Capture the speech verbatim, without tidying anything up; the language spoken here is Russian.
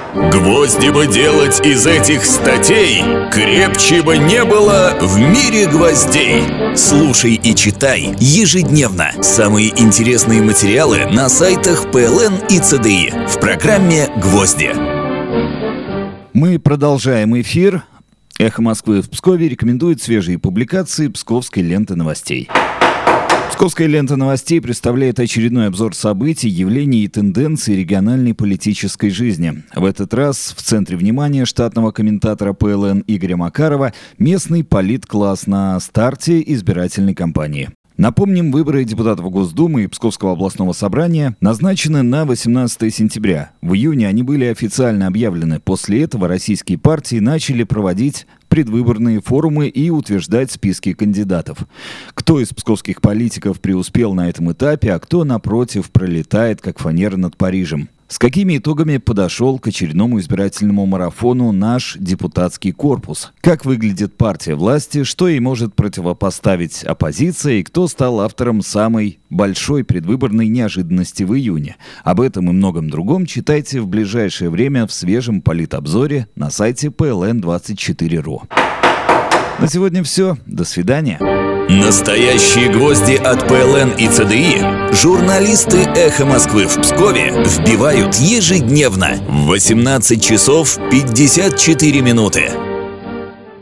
Гвозди бы делать из этих статей, крепче бы не было в мире гвоздей. Слушай и читай ежедневно самые интересные материалы на сайтах пэ эл эн и цэ дэ и в программе «Гвозди». Мы продолжаем эфир. «Эхо Москвы» в Пскове рекомендует свежие публикации Псковской ленты новостей. Псковская лента новостей представляет очередной обзор событий, явлений и тенденций региональной политической жизни. В этот раз в центре внимания штатного комментатора пэ эл эн Игоря Макарова местный политкласс на старте избирательной кампании. Напомним, выборы депутатов Госдумы и Псковского областного собрания назначены на восемнадцатое сентября. В июне они были официально объявлены. После этого российские партии начали проводить предвыборные форумы и утверждать списки кандидатов. Кто из псковских политиков преуспел на этом этапе, а кто, напротив, пролетает, как фанера над Парижем? С какими итогами подошел к очередному избирательному марафону наш депутатский корпус? Как выглядит партия власти? Что ей может противопоставить оппозиция? И кто стал автором самой большой предвыборной неожиданности в июне? Об этом и многом другом читайте в ближайшее время в свежем политобзоре на сайте пэ эл эн двадцать четыре точка ру. На сегодня все. До свидания. Настоящие гвозди от пэ эл эн и цэ дэ и журналисты «Эхо Москвы» в Пскове вбивают ежедневно в восемнадцать часов пятьдесят четыре минуты.